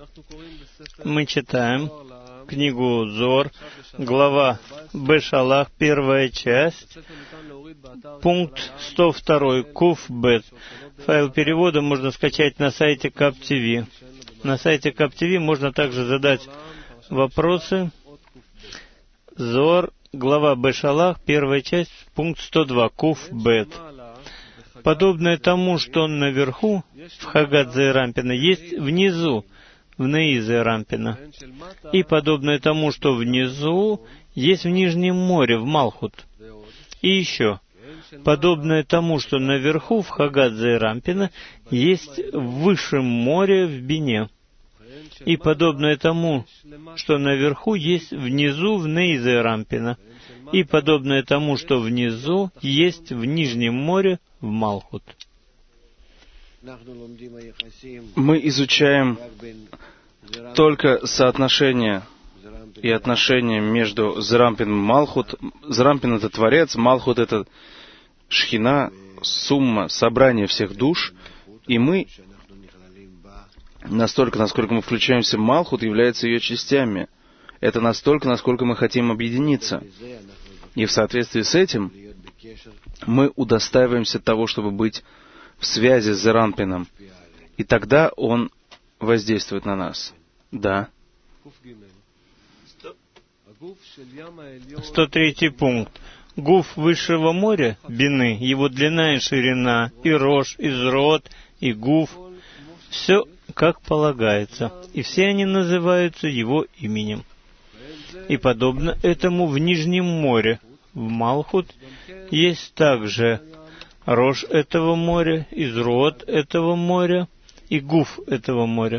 Мы читаем книгу Зор, глава Бешалах, первая часть, пункт 102, Куф Бет. Файл перевода можно скачать на сайте КапТВ. На сайте КапТВ можно также задать вопросы. Зор, глава Бешалах, первая часть, пункт 102, Куф Бет. Подобное тому, что наверху, в Хагадзе Рампина, есть внизу, в Неизе Рампина. И подобное тому, что внизу, есть в Нижнем море, в Малхут. И еще, подобное тому, что наверху, в Хагадзе Рампина, есть в Высшем море, в Бине. И подобное тому, что наверху, есть внизу, в Неизе Рампина. И подобное тому, что внизу, есть в Нижнем море, в Малхут. Мы изучаем только соотношение и отношения между Зерампин и Малхут. Зерампин — это Творец, Малхут — это Шхина, сумма, собрание всех душ. И мы, настолько, насколько мы включаемся в Малхут, является ее частями. Это настолько, насколько мы хотим объединиться. И в соответствии с этим мы удостаиваемся того, чтобы быть в связи с Зерампином. И тогда он воздействует на нас. Да. 103 пункт. Гуф Высшего моря, Бины, его длина и ширина, и рожь, и зрот, и гуф, все как полагается, и все они называются его именем. И подобно этому в Нижнем море, в Малхут, есть также рожь этого моря, изрод этого моря и гуф этого моря.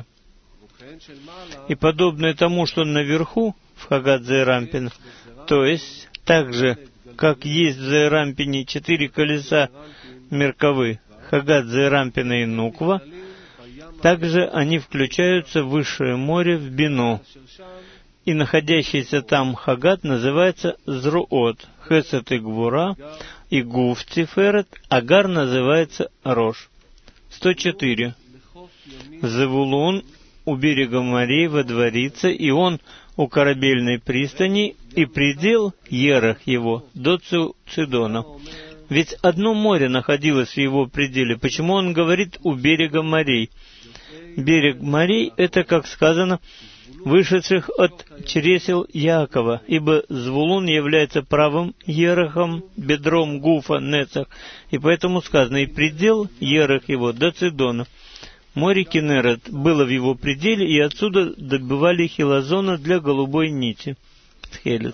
И подобное тому, что наверху, в Хагадзе Рампин, то есть так же, как есть в Зерампине 4 колеса Меркавы, Хагадзе Рампина и Нуква, также они включаются в Высшее море, в Бину. И находящийся там Хагад называется Зруот, Хесед и Гвура, и Гуф Тиферет, Агар называется Рош. 104. Завулун у берега морей водворится, и он у корабельной пристани, и предел Ерах его до Цидона. Ведь одно море находилось в его пределе. Почему он говорит «у берега морей»? Берег морей — это, как сказано, вышедших от чресел Яакова, ибо Звулун является правым Ерахом, бедром Гуфа, Нецах, и поэтому сказано, и предел Ерах его до Цидона. Море Кинерет было в его пределе, и отсюда добывали хилозона для голубой нити. Тхелет.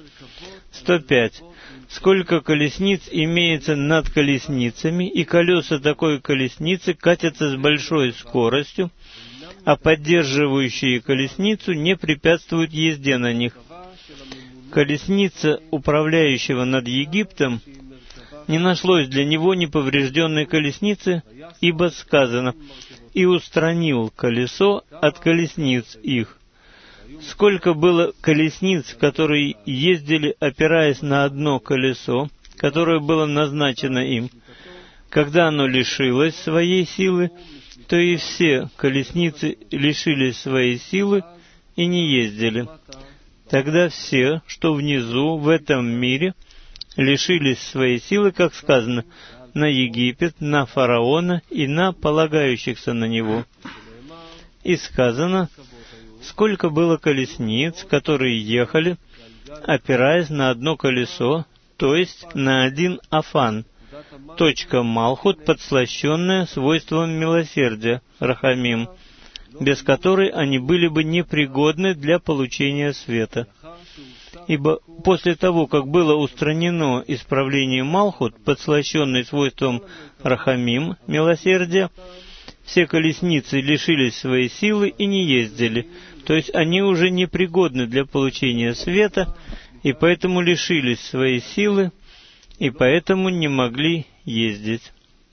105. Сколько колесниц имеется над колесницами, и колеса такой колесницы катятся с большой скоростью, а поддерживающие колесницу не препятствуют езде на них. Колесница, управляющего над Египтом, не нашлось для него неповрежденной колесницы, ибо сказано, «И устранил колесо от колесниц их». Сколько было колесниц, которые ездили, опираясь на одно колесо, которое было назначено им, когда оно лишилось своей силы, то и все колесницы лишились своей силы и не ездили. Тогда все, что внизу, в этом мире, лишились своей силы, как сказано, на Египет, на фараона и на полагающихся на него. И сказано, сколько было колесниц, которые ехали, опираясь на одно колесо, то есть на один афан, точка Малхут, подслащенная свойством милосердия, Рахамим, без которой они были бы непригодны для получения света. Ибо после того, как было устранено исправление Малхут, подслащенной свойством Рахамим, милосердия, все колесницы лишились своей силы и не ездили, то есть они уже непригодны для получения света, и поэтому лишились своей силы, и поэтому не могли ездить.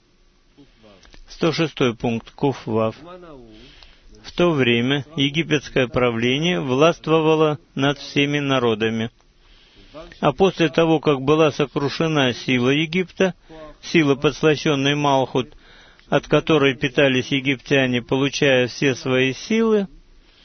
106 пункт. Куф-Вав. В то время египетское правление властвовало над всеми народами. А после того, как была сокрушена сила Египта, сила, подслащенной Малхут, от которой питались египтяне, получая все свои силы,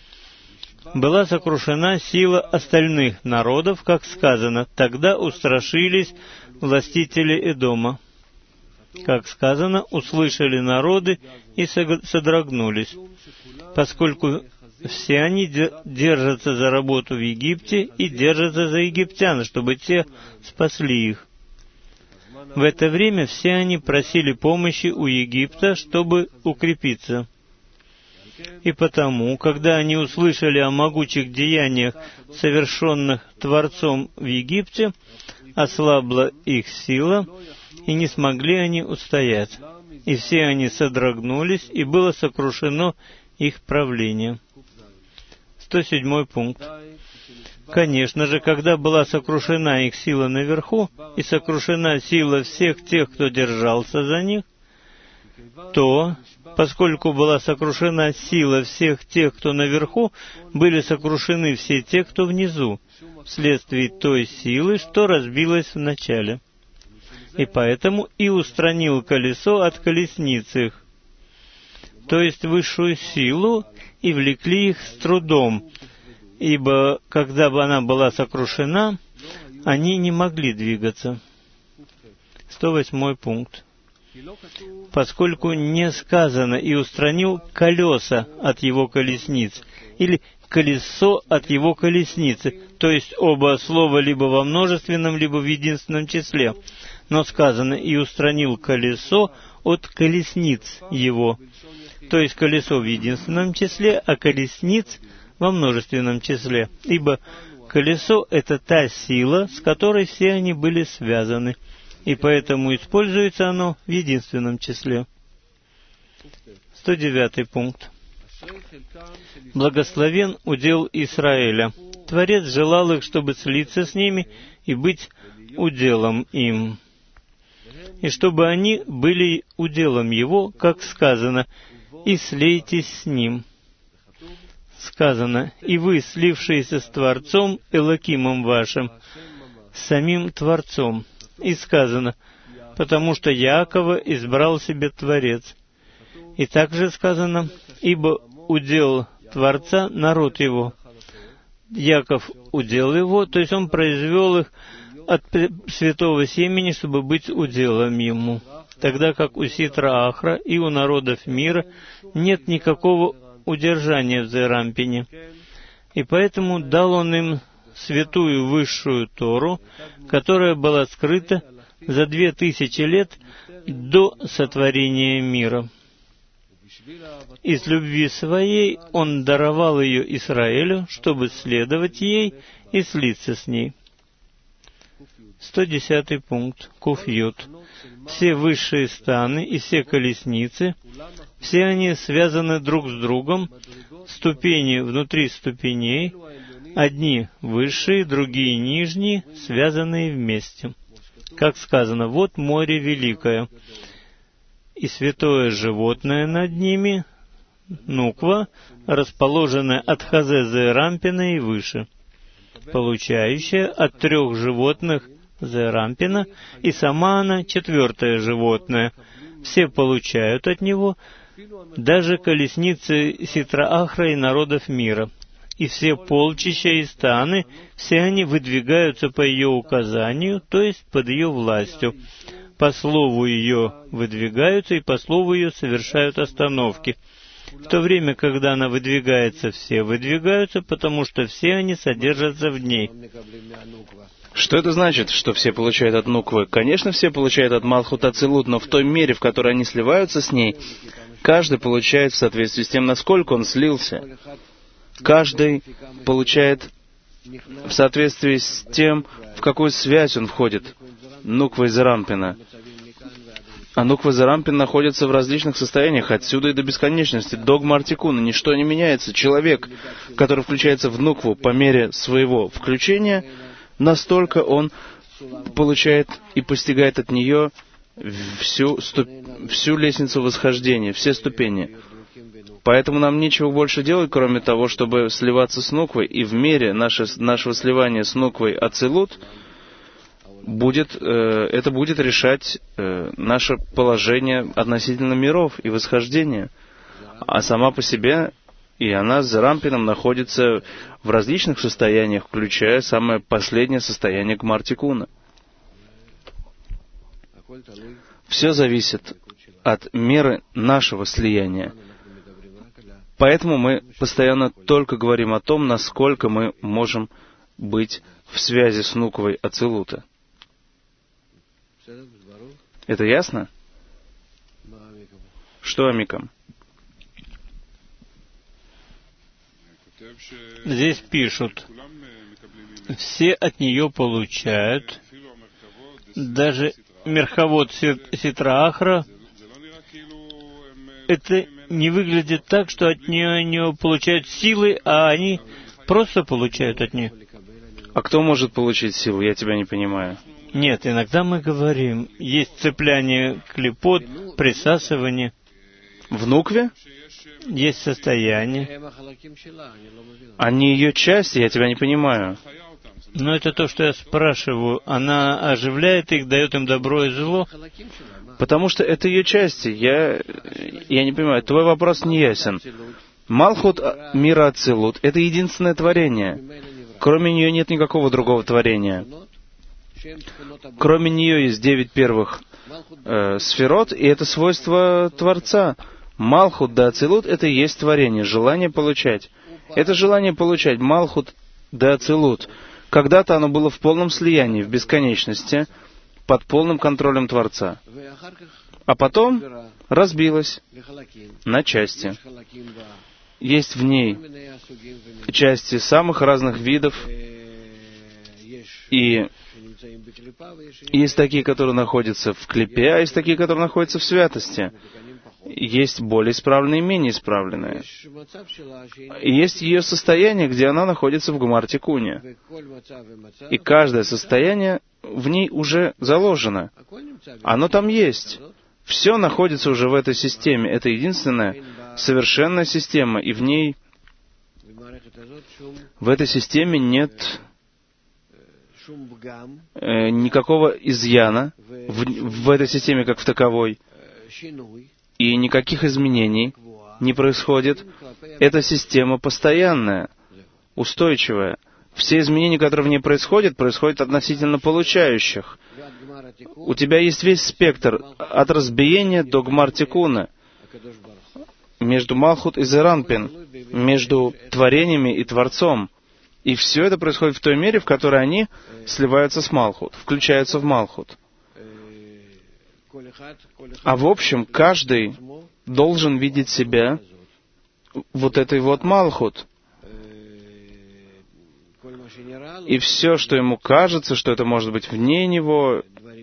была сокрушена сила остальных народов, как сказано, тогда устрашились властители Эдома. Как сказано, услышали народы и содрогнулись, поскольку все они держатся за работу в Египте и держатся за египтян, чтобы те спасли их. В это время все они просили помощи у Египта, чтобы укрепиться. И потому, когда они услышали о могучих деяниях, совершенных Творцом в Египте, ослабла их сила, и не смогли они устоять. И все они содрогнулись, и было сокрушено их правление. 107 пункт. Конечно же, когда была сокрушена их сила наверху, и сокрушена сила всех тех, кто держался за них, то, поскольку была сокрушена сила всех тех, кто наверху, были сокрушены все те, кто внизу, вследствие той силы, что разбилась в начале. И поэтому и устранил колесо от колесниц их, то есть высшую силу, и влекли их с трудом, ибо когда бы она была сокрушена, они не могли двигаться. 108 пункт. Поскольку не сказано «и устранил колеса от его колесниц», или «колесо от его колесницы», то есть оба слова либо во множественном, либо в единственном числе, но сказано «и устранил колесо от колесниц его», то есть колесо в единственном числе, а колесниц во множественном числе, ибо колесо — это та сила, с которой все они были связаны, и поэтому используется оно в единственном числе. 109 пункт. Благословен удел Израиля. Творец желал их, чтобы слиться с ними и быть уделом им, и чтобы они были уделом его, как сказано, «и слейтесь с ним». Сказано, «и вы, слившиеся с Творцом, Элокимом вашим, с самим Творцом». И сказано, «потому что Яакова избрал себе Творец». И также сказано, «ибо удел Творца народ его». Яков удел его, то есть он произвел их от святого семени, чтобы быть уделом ему. Тогда как у Ситра Ахра и у народов мира нет никакого удержания в Зерампине. И поэтому дал он им святую высшую Тору, которая была скрыта за 2000 лет до сотворения мира. Из любви своей он даровал ее Израилю, чтобы следовать ей и слиться с ней. 110 пункт. Куфьют. Все высшие станы и все колесницы, все они связаны друг с другом, ступени внутри ступеней, одни высшие, другие нижние, связанные вместе. Как сказано, вот море великое, и святое животное над ними, нуква, расположенная от Хазезе Рампина и выше, получающая от 3 животных Зерампина, и сама она 4 животное. Все получают от него, даже колесницы Ситра-Ахра и народов мира. И все полчища и станы, все они выдвигаются по ее указанию, то есть под ее властью. По слову ее выдвигаются, и по слову ее совершают остановки. В то время, когда она выдвигается, все выдвигаются, потому что все они содержатся в ней. Что это значит, что все получают от нуквы? Конечно, все получают от Малхут Ацилут, но в той мере, в которой они сливаются с ней, каждый получает в соответствии с тем, насколько он слился. Каждый получает в соответствии с тем, в какую связь он входит. Нуква из Рампина. А Нуква из Рампин находится в различных состояниях, отсюда и до бесконечности. Догма Артикуна, ничто не меняется. Человек, который включается в Нукву по мере своего включения, настолько он получает и постигает от нее всю лестницу восхождения, все ступени. Поэтому нам нечего больше делать, кроме того, чтобы сливаться с Нуквой, и в мере нашего сливания с Нуквой Ацилут это будет решать наше положение относительно миров и восхождения. А сама по себе И она с Зарампином находится в различных состояниях, включая самое последнее состояние Гмар-Тикуна. Все зависит от меры нашего слияния. Поэтому мы постоянно только говорим о том, насколько мы можем быть в связи с Нуквой Ацилута. Это ясно? Что Амикам? Здесь пишут, все от нее получают, даже Мерхавод Ситра Ахра, это не выглядит так, что от нее получают силы, а они просто получают от нее. А кто может получить силу? Я тебя не понимаю. Нет, иногда мы говорим, есть цепляние клипот, присасывание. В Нукве? Есть состояние. Они ее части, я тебя не понимаю. Но это то, что я спрашиваю. Она оживляет их, дает им добро и зло? Потому что это ее части. Я не понимаю, твой вопрос не ясен. Малхут мира Ацилут — это единственное творение. Кроме нее нет никакого другого творения. Кроме нее есть 9 первых сферот, и это свойство Творца. Малхут да Ацилут — это и есть творение, желание получать. Это желание получать, Малхут да Ацилут. Когда-то оно было в полном слиянии, в бесконечности, под полным контролем Творца. А потом разбилось на части. Есть в ней части самых разных видов, и есть такие, которые находятся в клипе, а есть такие, которые находятся в святости. Есть более исправленные и менее исправленные. И есть ее состояние, где она находится в Гмар-Тикуне. И каждое состояние в ней уже заложено. Оно там есть. Все находится уже в этой системе. Это единственная совершенная система, и в ней, в этой системе нет никакого изъяна, в этой системе как в таковой, и никаких изменений не происходит. Эта система постоянная, устойчивая. Все изменения, которые в ней происходят, происходят относительно получающих. У тебя есть весь спектр от разбиения до Гмар-Тикуна, между Малхут и Зеранпин, между творениями и Творцом. И все это происходит в той мере, в которой они сливаются с Малхут, включаются в Малхут. А в общем, каждый должен видеть себя вот этой вот Малхут. И все, что ему кажется, что это может быть вне него,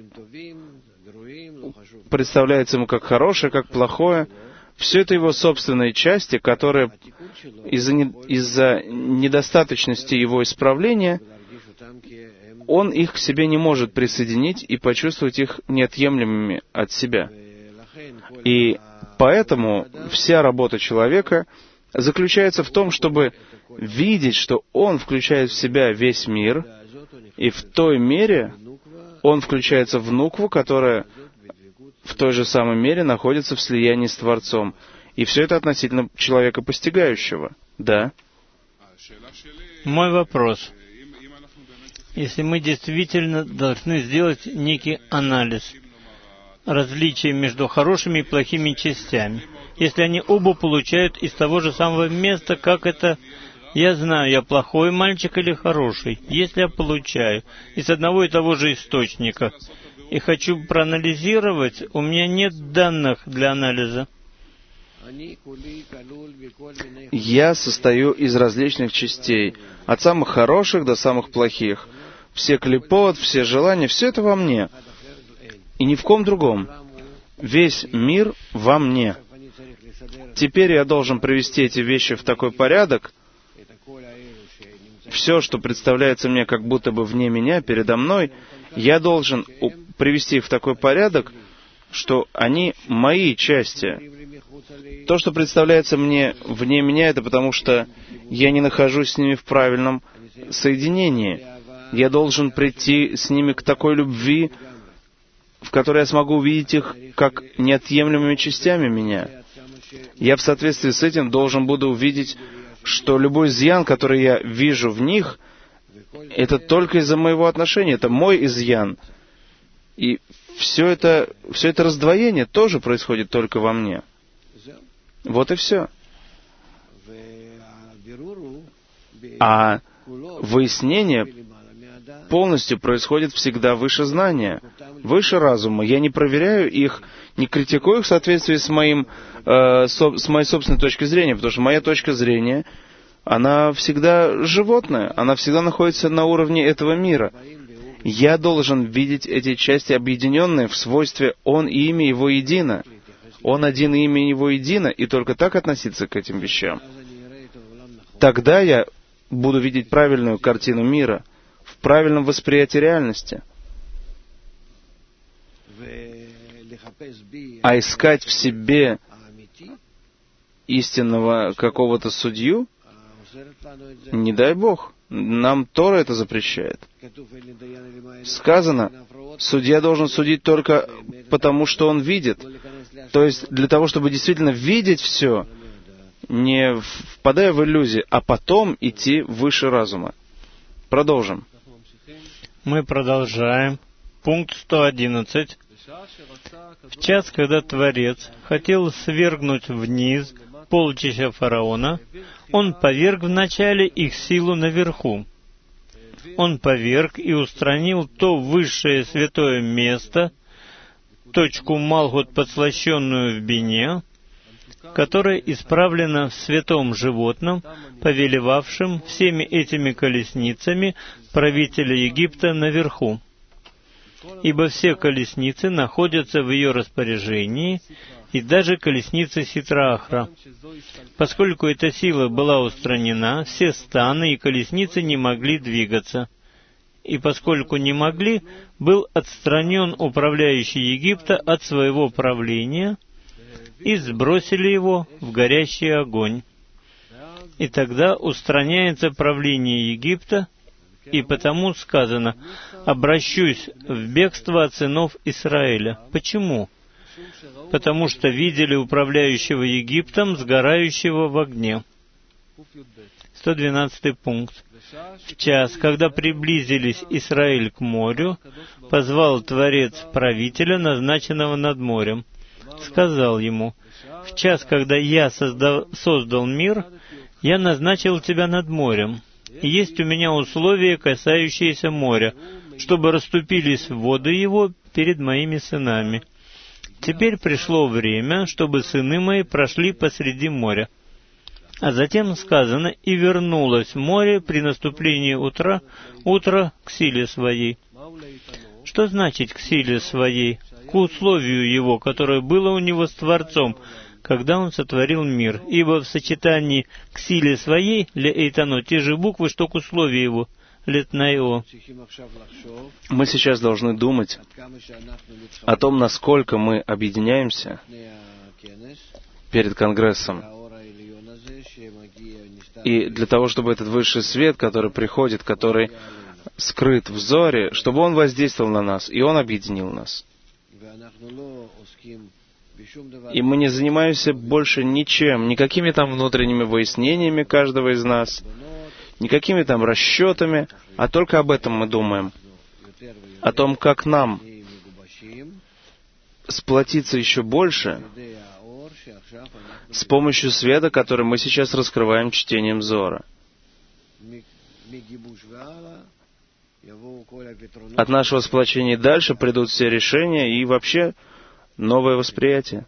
представляется ему как хорошее, как плохое, все это его собственные части, которые из-за недостаточности его исправления, он их к себе не может присоединить и почувствовать их неотъемлемыми от себя. И поэтому вся работа человека заключается в том, чтобы видеть, что он включает в себя весь мир, и в той мере он включается в Нукву, которая в той же самой мере находится в слиянии с Творцом. И все это относительно человека постигающего. Да? Мой вопрос. Если мы действительно должны сделать некий анализ различия между хорошими и плохими частями, если они оба получают из того же самого места, как это... Я знаю, я плохой мальчик или хороший. Если я получаю из одного и того же источника, и хочу проанализировать, у меня нет данных для анализа. Я состою из различных частей, от самых хороших до самых плохих. Все клипот, все желания, все это во мне. И ни в ком другом. Весь мир во мне. Теперь я должен привести эти вещи в такой порядок, все, что представляется мне как будто бы вне меня, передо мной, я должен привести их в такой порядок, что они мои части. То, что представляется мне вне меня, это потому что я не нахожусь с ними в правильном соединении. Я должен прийти с ними к такой любви, в которой я смогу увидеть их как неотъемлемыми частями меня. я в соответствии с этим должен буду увидеть, что любой изъян, который я вижу в них, это только из-за моего отношения, это мой изъян. И все это раздвоение тоже происходит только во мне. Вот и все. А выяснение полностью происходит всегда выше знания, выше разума. Я не проверяю их, не критикую их в соответствии с моей собственной точкой зрения, потому что моя точка зрения, она всегда животная, она всегда находится на уровне этого мира. Я должен видеть эти части объединенные в свойстве «Он» и имя Его едино. Он один и имя Его едино, и только так относиться к этим вещам. Тогда я буду видеть правильную картину мира, в правильном восприятии реальности. А искать в себе истинного какого-то судью, не дай Бог, нам Тора это запрещает. Сказано, судья должен судить только потому, что он видит. То есть для того, чтобы действительно видеть все, не впадая в иллюзии, а потом идти выше разума. Продолжим. Мы продолжаем. Пункт 111. В час, когда Творец хотел свергнуть вниз полчища фараона, он поверг вначале их силу наверху. Он поверг и устранил то высшее святое место, точку Малхут, подслащенную в бине, которая исправлена в святом животном, повелевавшем всеми этими колесницами правителя Египта наверху. Ибо все колесницы находятся в ее распоряжении, и даже колесница Ситраахра. Поскольку эта сила была устранена, все станы и колесницы не могли двигаться. И поскольку не могли, был отстранен управляющий Египта от своего правления, и сбросили его в горящий огонь. И тогда устраняется правление Египта, и потому сказано: «Обращусь в бегство от сынов Израиля». Почему? Потому что видели управляющего Египтом, сгорающего в огне. 112 пункт. В час, когда приблизились Израиль к морю, позвал Творец правителя, назначенного над морем. Сказал ему: «В час, когда я создал мир, я назначил тебя над морем. И есть у меня условия, касающиеся моря, чтобы расступились воды его перед моими сынами. Теперь пришло время, чтобы сыны мои прошли посреди моря». А затем сказано: «И вернулось море при наступлении утра к силе своей». Что значит «к силе своей»? К условию его, которое было у него с Творцом, когда он сотворил мир. Ибо в сочетании «к силе своей» леэйтано те же буквы, что к условию его летнаио. Мы сейчас должны думать о том, насколько мы объединяемся перед Конгрессом. И для того, чтобы этот высший свет, который приходит, который скрыт в зоре, чтобы он воздействовал на нас, и он объединил нас. И мы не занимаемся больше ничем, никакими там внутренними выяснениями каждого из нас, никакими там расчетами, а только об этом мы думаем. О том, как нам сплотиться еще больше с помощью света, который мы сейчас раскрываем чтением Зора. От нашего сплочения дальше придут все решения и вообще новое восприятие.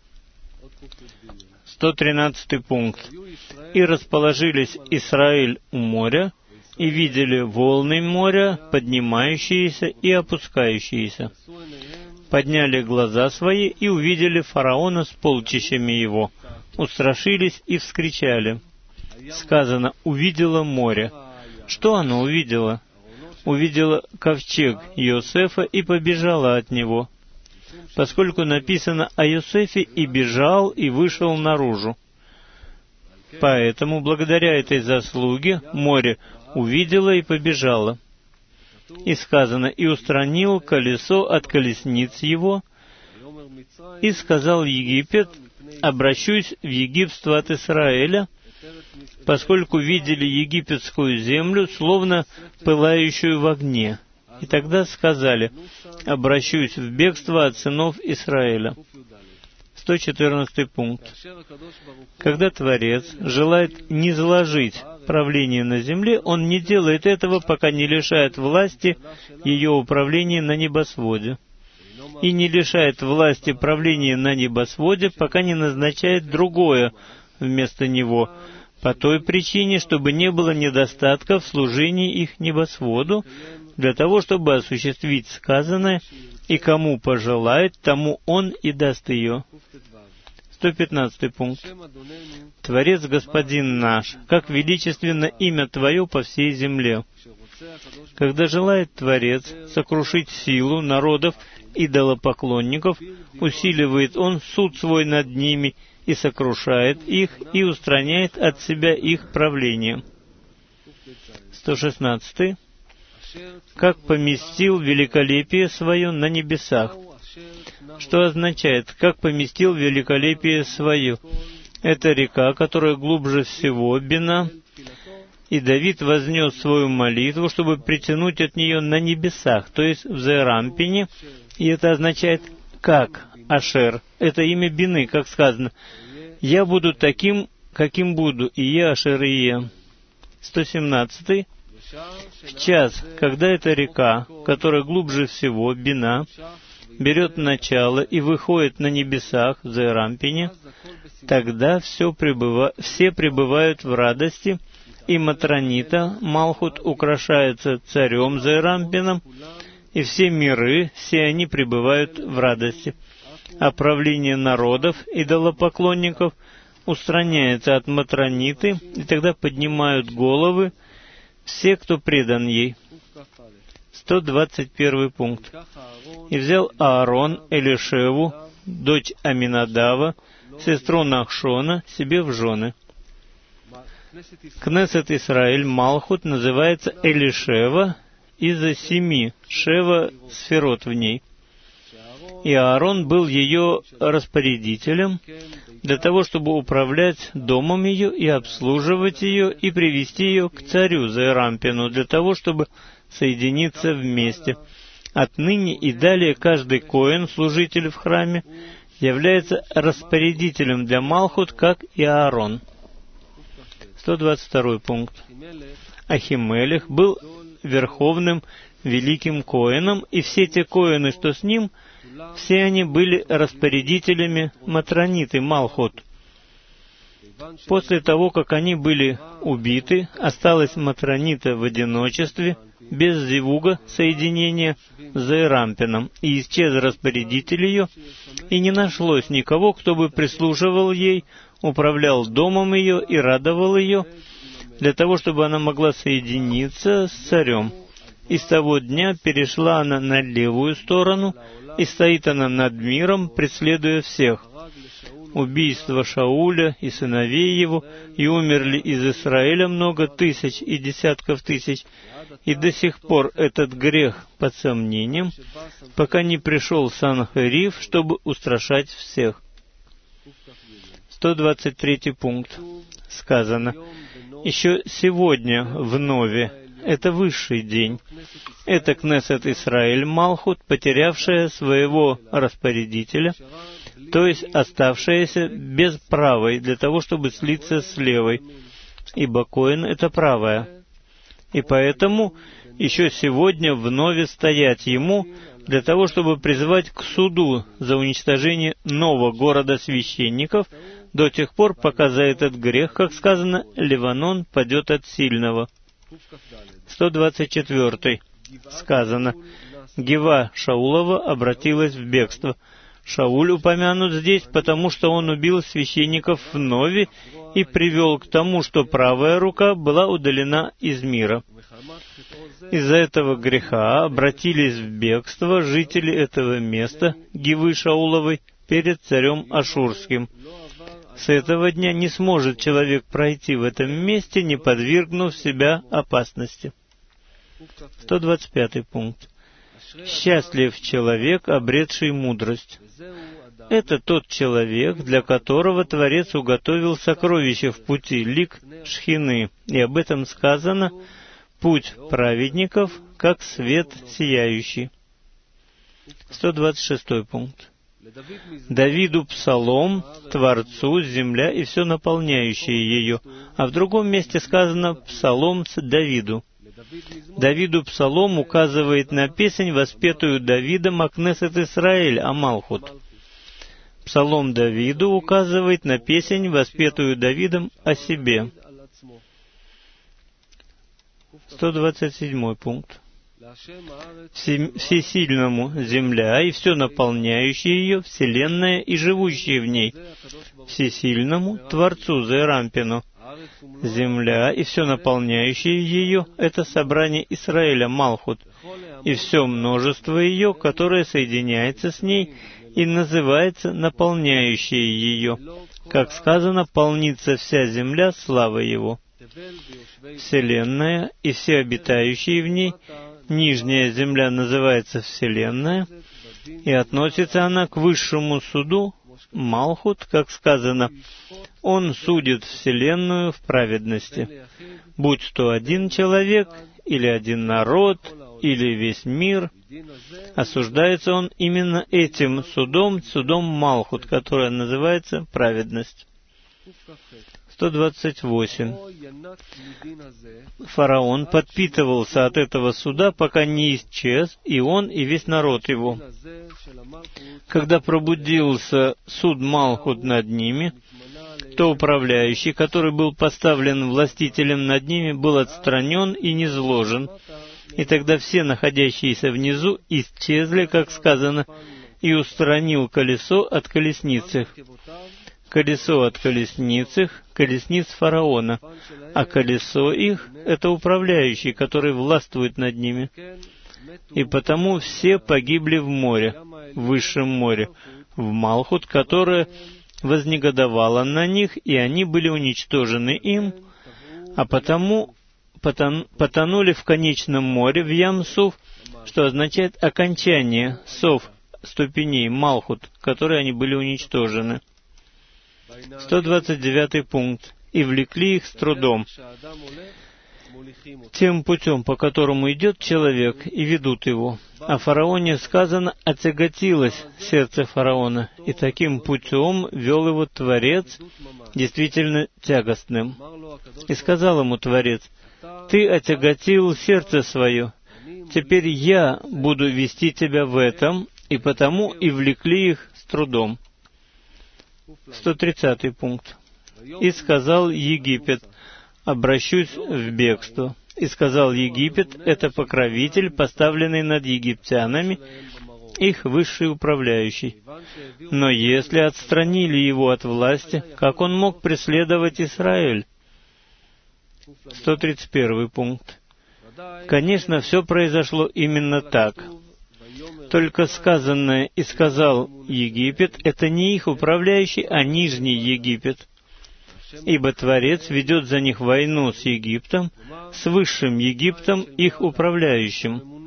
113 пункт. «И расположились Израиль у моря, и видели волны моря, поднимающиеся и опускающиеся. Подняли глаза свои и увидели фараона с полчищами его, устрашились и вскричали». Сказано: «Увидела море». Что оно увидело? Увидела ковчег Иосифа и побежала от него, поскольку написано о Иосифе: «И бежал, и вышел наружу». Поэтому, благодаря этой заслуге, море увидело и побежало. И сказано: «И устранил колесо от колесниц его, и сказал Египет: обращусь в египство от Израиля, поскольку видели египетскую землю, словно пылающую в огне. И тогда сказали: обращусь в бегство от сынов Израиля. 114 пункт. Когда Творец желает низложить правление на земле, Он не делает этого, пока не лишает власти ее управления на небосводе. И не лишает власти правления на небосводе, пока не назначает другое вместо него, по той причине, чтобы не было недостатка в служении их небосводу, для того, чтобы осуществить сказанное, и кому пожелает, тому Он и даст ее. 115 пункт. Творец Господин наш, как величественно имя Твое по всей земле. Когда желает Творец сокрушить силу народов идолопоклонников, усиливает Он суд свой над ними и сокрушает их, и устраняет от себя их правление. 116. Как поместил великолепие свое на небесах. Что означает, как поместил великолепие свое? Это река, которая глубже всего Бина, и Давид вознес свою молитву, чтобы притянуть от нее на небесах, то есть в Зерампине, и это означает «как» Ашер. Это имя Бины, как сказано: «Я буду таким, каким буду, и я Ашер и я». 117. В час, когда эта река, которая глубже всего, Бина, берет начало и выходит на небесах в Зерампине, тогда все пребывают в радости, и Матронита, Малхут, украшается царем Зерампином, и все миры, все они пребывают в радости. А правление народов, идолопоклонников, устраняется от Матрониты, и тогда поднимают головы все, кто предан ей. 121 пункт. И взял Аарон Элишеву, дочь Аминадава, сестру Нахшона, себе в жены. Кнесет Исраэль Малхут называется Элишева из-за 7 Шева сферот в ней. И Аарон был ее распорядителем для того, чтобы управлять домом ее и обслуживать ее и привести ее к царю Зерампину, для того, чтобы соединиться вместе. Отныне и далее каждый коэн, служитель в храме, является распорядителем для Малхут, как и Аарон. 122 пункт. Ахимелех был верховным великим коэном, и все те коэны, что с ним, все они были распорядителями Матрониты Малхут. После того, как они были убиты, осталась Матронита в одиночестве, без зивуга, соединения с Зерампином, и исчез распорядитель ее, и не нашлось никого, кто бы прислуживал ей, управлял домом ее и радовал ее, для того, чтобы она могла соединиться с царем. И с того дня перешла она на левую сторону, и стоит она над миром, преследуя всех. Убийство Шауля и сыновей его, и умерли из Израиля много тысяч и десятков тысяч, и до сих пор этот грех под сомнением, пока не пришел Санхериф, чтобы устрашать всех. 123 пункт. Сказано: еще сегодня в Нове, это высший день, это Кнесет Исраэль Малхут, потерявшая своего распорядителя, то есть оставшаяся без правой для того, чтобы слиться с левой, ибо коэн — это правая. И поэтому еще сегодня вновь стоять ему для того, чтобы призвать к суду за уничтожение нового города священников до тех пор, пока за этот грех, как сказано, Ливанон падет от сильного. 124. Сказано: Гева Шаулова обратилась в бегство. Шауль упомянут здесь, потому что он убил священников в Нове и привел к тому, что правая рука была удалена из мира. Из-за этого греха обратились в бегство жители этого места, Гивы Шауловой, перед царем Ашурским. С этого дня не сможет человек пройти в этом месте, не подвергнув себя опасности. 125 пункт. Счастлив человек, обретший мудрость. Это тот человек, для которого Творец уготовил сокровище в пути, лик Шхины. И об этом сказано: «Путь праведников, как свет сияющий». 126 пункт. Давиду псалом, Творцу, земля и все наполняющее ее. А в другом месте сказано «псалом с Давиду». Давиду псалом указывает на песнь, воспетую Давидом о Кнесет Исраэль, о Малхут. Псалом Давиду указывает на песнь, воспетую Давидом о себе. 127 пункт. Всесильному земля и все наполняющее ее, вселенная и живущие в ней. Всесильному, Творцу Зерампину. Земля и все наполняющее ее — это собрание Израиля, Малхут, и все множество ее, которое соединяется с ней и называется наполняющее ее. Как сказано, полнится вся земля славой его. Вселенная и все обитающие в ней, нижняя земля называется Вселенная, и относится она к высшему суду, Малхут, как сказано, он судит Вселенную в праведности. Будь то один человек, или один народ, или весь мир, осуждается он именно этим судом, судом Малхут, которое называется праведность. 128. Фараон подпитывался от этого суда, пока не исчез и он, и весь народ его. Когда пробудился суд Малхут над ними, то управляющий, который был поставлен властителем над ними, был отстранен и низвложен. И тогда все находящиеся внизу исчезли, как сказано, и устранил колесо от колесниц их. Колесо от колесниц фараона, а колесо их — это управляющий, который властвует над ними. И потому все погибли в море, в высшем море, в Малхут, которое вознегодовало на них, и они были уничтожены им, а потому потонули в конечном море, в Ям-Суф, что означает окончание, Сов, ступеней, Малхут, которые они были уничтожены. 129 пункт. «И влекли их с трудом, тем путем, по которому идет человек, и ведут его. О фараоне сказано, отяготилось сердце фараона, и таким путем вел его Творец, действительно тягостным. И сказал ему Творец, ты отяготил сердце свое, теперь я буду вести тебя в этом, и потому и влекли их с трудом». 130 пункт. «И сказал Египет, обращусь в бегство. И сказал Египет, это покровитель, поставленный над египтянами, их высший управляющий. Но если отстранили его от власти, как он мог преследовать Израиль?» 131 пункт. Конечно, все произошло именно так. Только сказанное «и сказал Египет» — это не их управляющий, а нижний Египет. Ибо Творец ведет за них войну с Египтом, с высшим Египтом, их управляющим.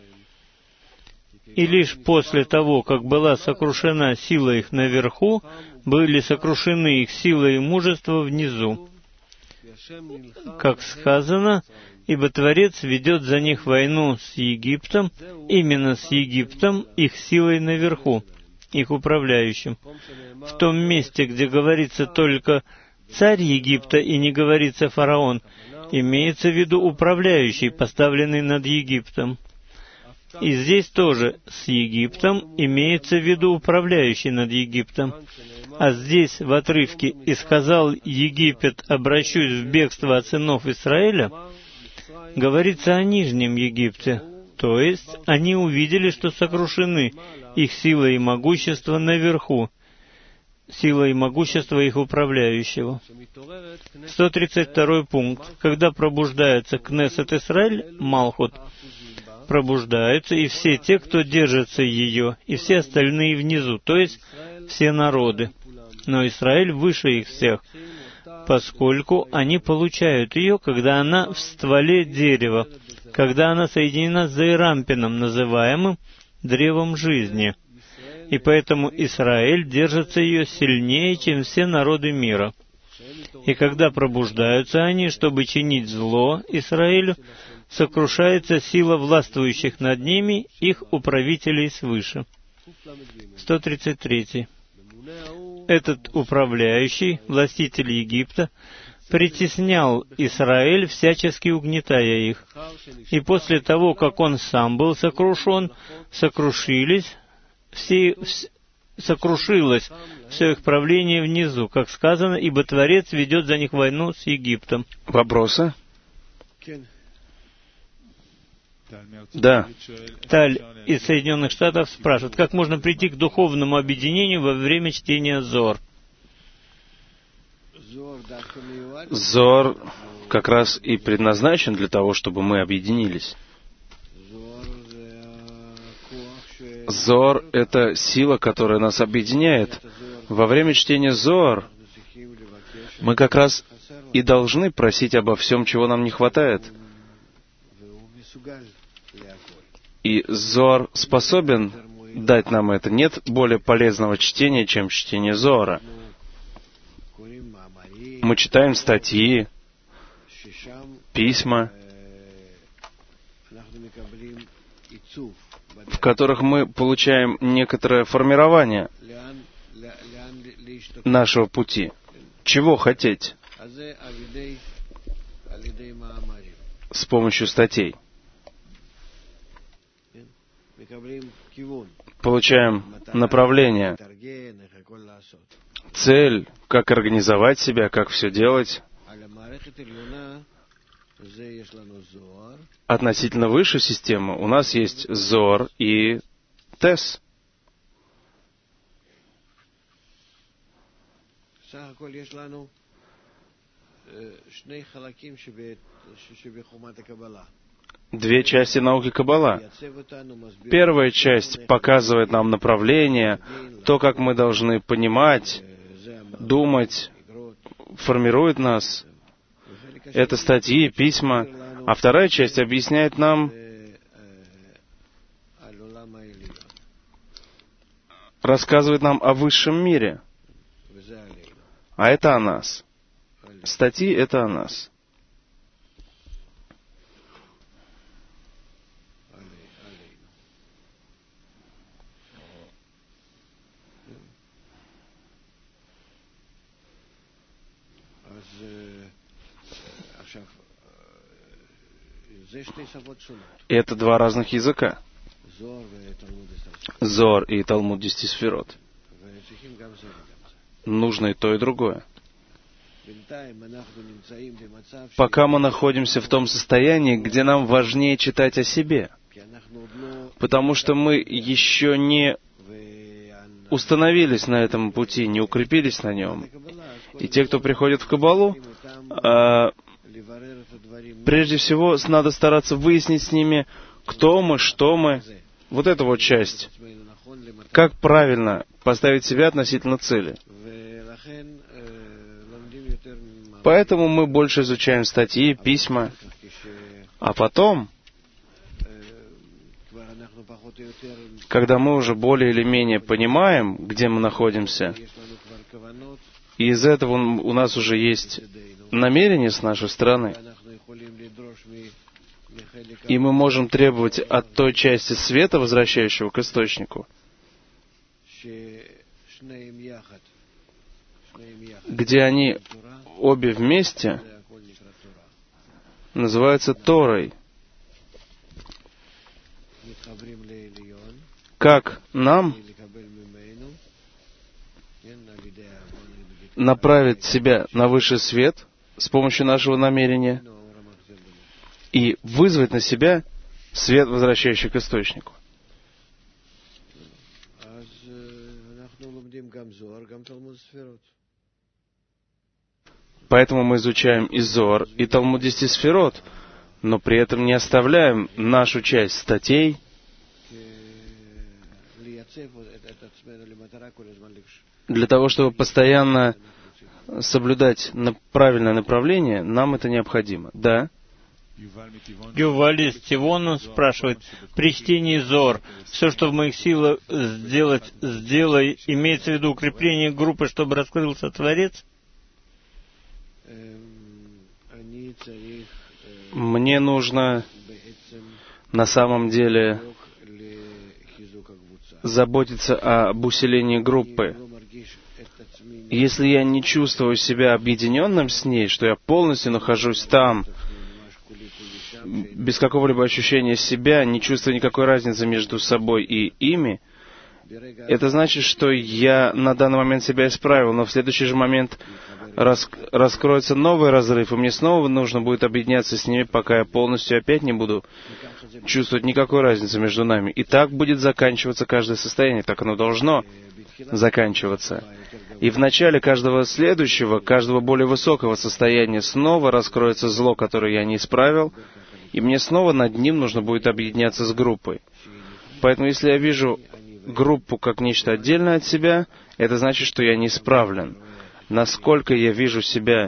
И лишь после того, как была сокрушена сила их наверху, были сокрушены их сила и мужество внизу. Как сказано, ибо Творец ведет за них войну с Египтом, именно с Египтом, их силой наверху, их управляющим. В том месте, где говорится только «царь Египта» и не говорится «фараон», имеется в виду управляющий, поставленный над Египтом. И здесь тоже с Египтом имеется в виду управляющий над Египтом. А здесь, в отрывке «И сказал Египет, обращусь в бегство от сынов Израиля», говорится о Нижнем Египте, то есть они увидели, что сокрушены их сила и могущество наверху, сила и могущество их управляющего. 132 пункт. Когда пробуждается Кнесет Исраэль, Малхут, пробуждаются и все те, кто держится ее, и все остальные внизу, то есть все народы. Но Израиль выше их всех, поскольку они получают ее, когда она в стволе дерева, когда она соединена с Зерампином, называемым древом жизни. и поэтому Израиль держится ее сильнее, чем все народы мира. И когда пробуждаются они, чтобы чинить зло Израилю, сокрушается сила властвующих над ними, их управителей свыше. 133. Этот управляющий, властитель Египта, притеснял Израиль, всячески угнетая их. И после того, как он сам был сокрушен, сокрушилось все их правление внизу, как сказано, ибо Творец ведет за них войну с Египтом. Вопросы? Да. Таль из Соединенных Штатов спрашивает, как можно прийти к духовному объединению во время чтения Зор? Зор как раз и предназначен для того, чтобы мы объединились. Зор — это сила, которая нас объединяет. Во время чтения Зор мы как раз и должны просить обо всем, чего нам не хватает. И Зор способен дать нам это. Нет более полезного чтения, чем чтение Зора. Мы читаем статьи, письма, в которых мы получаем некоторое формирование нашего пути. Чего хотеть? С помощью статей. Получаем направление, цель, как организовать себя, как все делать. Относительно высшей системы у нас есть Зор и Тес. Две части науки Каббала. Первая часть показывает нам направление, то, как мы должны понимать, думать, формирует нас. Это статьи, письма. А вторая часть объясняет нам, рассказывает нам о высшем мире. А это о нас. Статьи — это о нас. Это два разных языка. Зор и Талмуд 10 сферот. Нужно и то, и другое. Пока мы находимся в том состоянии, где нам важнее читать о себе, потому что мы еще не установились на этом пути, не укрепились на нем. И те, кто приходит в Каббалу, прежде всего надо стараться выяснить с ними, кто мы, что мы. Вот эта вот часть. Как правильно поставить себя относительно цели. Поэтому мы больше изучаем статьи, письма. А потом, когда мы уже более или менее понимаем, где мы находимся, и из этого у нас уже есть намерение с нашей стороны, и мы можем требовать от той части света, возвращающего к источнику, где они обе вместе называются Торой. Как нам направить себя на высший свет с помощью нашего намерения и вызвать на себя свет, возвращающий к источнику. Поэтому мы изучаем и Зор, и Талмуд 10 сферот, но при этом не оставляем нашу часть статей, для того, чтобы постоянно соблюдать правильное направление, нам это необходимо. Да? Юваль из Тивона спрашивает, при чтении Зор, все, что в моих силах сделать, сделай, имеется в виду укрепление группы, чтобы раскрылся Творец? Мне нужно на самом деле заботиться об усилении группы. Если я не чувствую себя объединенным с ней, что я полностью нахожусь там, без какого-либо ощущения себя, не чувствуя никакой разницы между собой и ими, это значит, что я на данный момент себя исправил, но в следующий же момент раскроется новый разрыв, и мне снова нужно будет объединяться с ними, пока я полностью опять не буду чувствовать никакой разницы между нами. И так будет заканчиваться каждое состояние, так оно должно заканчиваться. И в начале каждого следующего, каждого более высокого состояния снова раскроется зло, которое я не исправил, и мне снова над ним нужно будет объединяться с группой. Поэтому если я вижу группу как нечто отдельное от себя, это значит, что я не исправлен. Насколько я вижу себя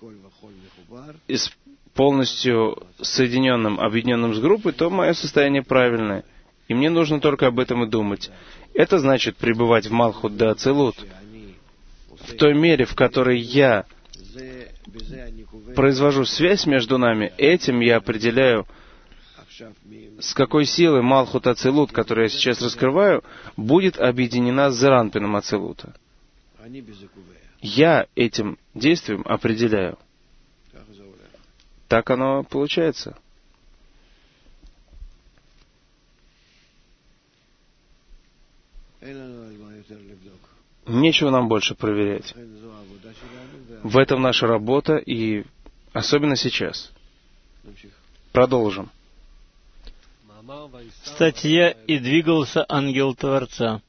полностью соединенным, объединенным с группой, то мое состояние правильное. И мне нужно только об этом и думать. Это значит пребывать в Малхут да Ацилут. В той мере, в которой я произвожу связь между нами, этим я определяю, с какой силой Малхут Ацилут, которую я сейчас раскрываю, будет объединена с Зеранпином Ацилута. Я этим действием определяю. Так оно получается. Нечего нам больше проверять. В этом наша работа, и особенно сейчас. Продолжим. Статья «И двигался ангел Творца».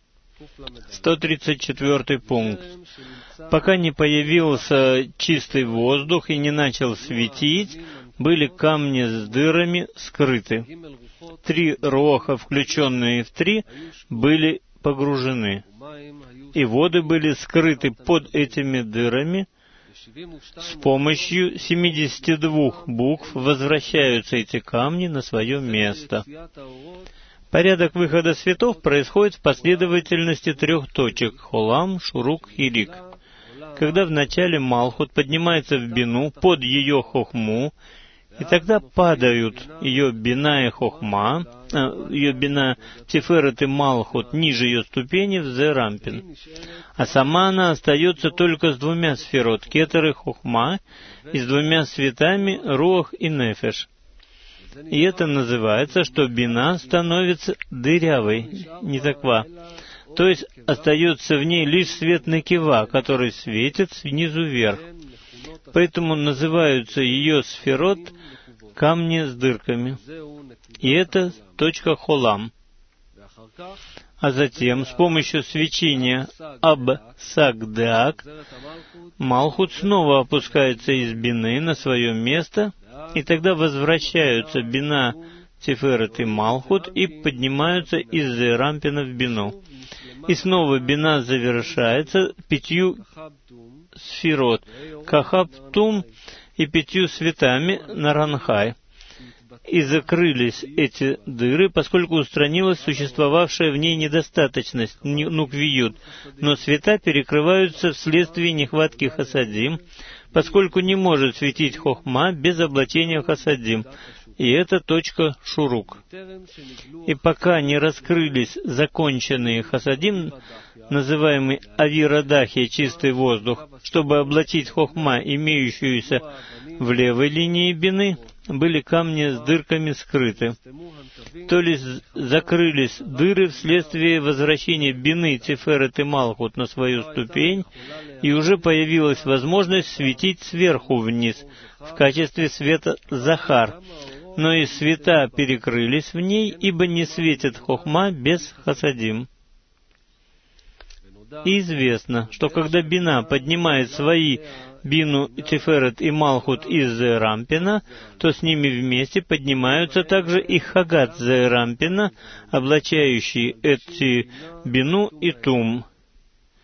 134 пункт. Пока не появился чистый воздух и не начал светить, были камни с дырами скрыты. 3 роха, включенные в 3, были погружены, и воды были скрыты под этими дырами. С помощью 72 букв возвращаются эти камни на свое место. Порядок выхода светов происходит в последовательности 3 точек — Холам, Шурук и Рик. Когда в начале Малхут поднимается в Бину под ее Хохму, и тогда падают ее Бина и Хохма, ее Бина Тиферет и Малхут ниже ее ступени в Зерампин. А сама она остается только с 2 сферот — Кетер и Хохма, и с 2 светами — Руах и Нефеш. И это называется, что Бина становится дырявой, не таква. То есть остается в ней лишь свет Некива, который светит снизу вверх. Поэтому называются ее сферот камни с дырками. И это точка Холам. А затем с помощью свечения Аб-Сагдак Малхут снова опускается из Бины на свое место, и тогда возвращаются Бина, Тиферет и Малхут и поднимаются из Зерампина в Бину. И снова Бина завершается 5 сферот — Кахаб Тум и 5 светами Наранхай. И закрылись эти дыры, поскольку устранилась существовавшая в ней недостаточность, нуквиют, но света перекрываются вследствие нехватки хасадим, поскольку не может светить хохма без облачения хасадим, и это точка Шурук. И пока не раскрылись законченные хасадим, называемый Авирадахи, чистый воздух, чтобы облачить хохма, имеющуюся в левой линии бины, были камни с дырками скрыты. То есть закрылись дыры вследствие возвращения Бины, Тиферет и Малхут на свою ступень, и уже появилась возможность светить сверху вниз в качестве света Захар. Но и света перекрылись в ней, ибо не светит хохма без хасадим. И известно, что когда Бина поднимает свои Бину, Тиферет и Малхут из Зерампина, то с ними вместе поднимаются также и Хагат Зерампина, облачающие эти Бину и Тум.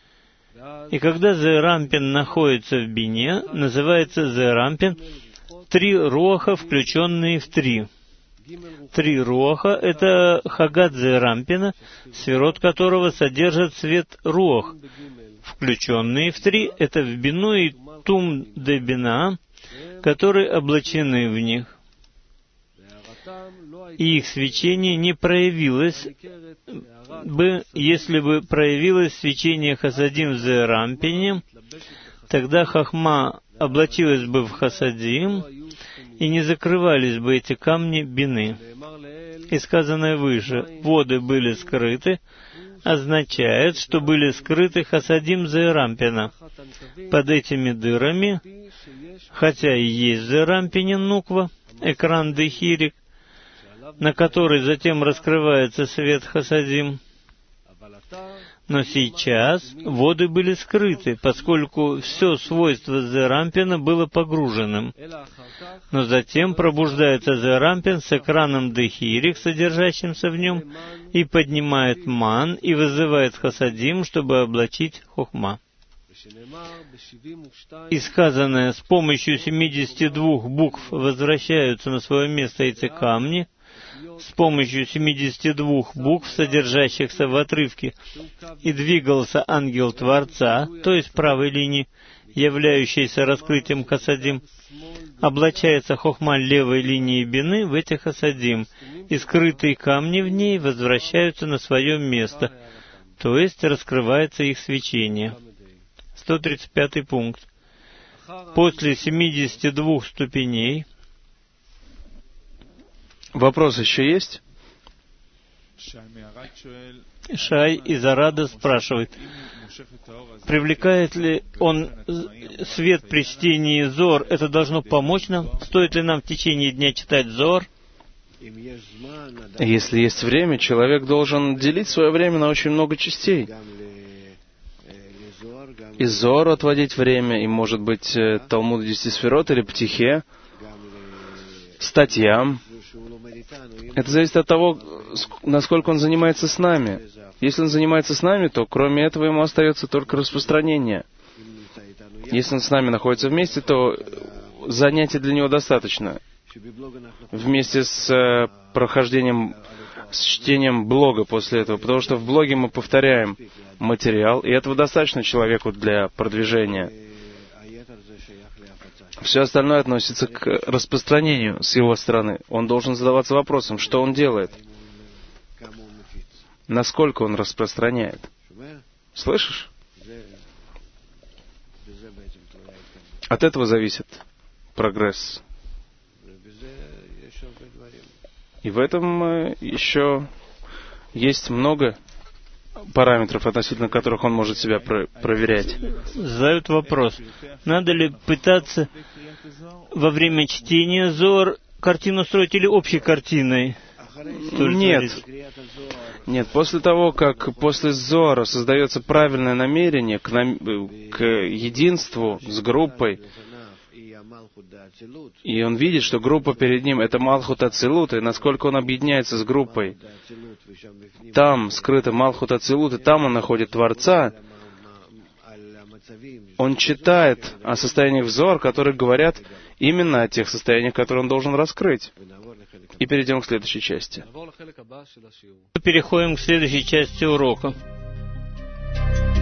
И когда Зерампин находится в Бине, называется Зерампин 3 руаха, включенные в 3. 3 руаха — это Хагат Зерампина, сферот которого содержит свет руах. Включенные в 3 — это в бину и тум де бина, которые облачены в них. И их свечение не проявилось бы, если бы проявилось свечение Хасадим в Зерампине, тогда Хахма облачилась бы в Хасадим, и не закрывались бы эти камни бины. И сказанное выше, воды были скрыты, означает, что были скрыты Хасадим Зерампина. Под этими дырами, хотя и есть в Зерампине нуква, экран Дехирик, на который затем раскрывается свет Хасадим, но сейчас воды были скрыты, поскольку все свойство Зерампина было погруженным. Но затем пробуждается Зерампин с экраном Дехирик, содержащимся в нем, и поднимает ман и вызывает Хасадим, чтобы облачить Хохма. И сказанное, с помощью 72 букв возвращаются на свое место эти камни, с помощью 72 букв, содержащихся в отрывке, и двигался ангел Творца, то есть правой линии, являющейся раскрытием Хасадим, облачается Хохма левой линии бины в эти Хасадим, и скрытые камни в ней возвращаются на свое место, то есть раскрывается их свечение. 135 пункт. После 72 ступеней. Вопрос еще есть? Шай из Арада спрашивает, привлекает ли он свет при чтении Зор? Это должно помочь нам? Стоит ли нам в течение дня читать Зор? Если есть время, человек должен делить свое время на очень много частей. И Зору отводить время, и, может быть, Талмуд 10 сферот или Птихе, статьям. Это зависит от того, насколько он занимается с нами. Если он занимается с нами, то кроме этого ему остается только распространение. Если он с нами находится вместе, то занятий для него достаточно. Вместе с прохождением, с чтением блога после этого, потому что в блоге мы повторяем материал, и этого достаточно человеку для продвижения. Все остальное относится к распространению с его стороны. Он должен задаваться вопросом, что он делает, насколько он распространяет. Слышишь? От этого зависит прогресс. И в этом еще есть много параметров, относительно которых он может себя проверять. Задают вопрос, надо ли пытаться во время чтения Зор картину строить или общей картиной? Нет, после того, как после Зора создается правильное намерение к единству с группой, и он видит, что группа перед ним — это Малхут Ацилут, и насколько он объединяется с группой, там скрыто Малхут Ацилут, и там он находит Творца, он читает о состояниях Зор, которые говорят именно о тех состояниях, которые он должен раскрыть. И перейдем к следующей части. Переходим к следующей части урока.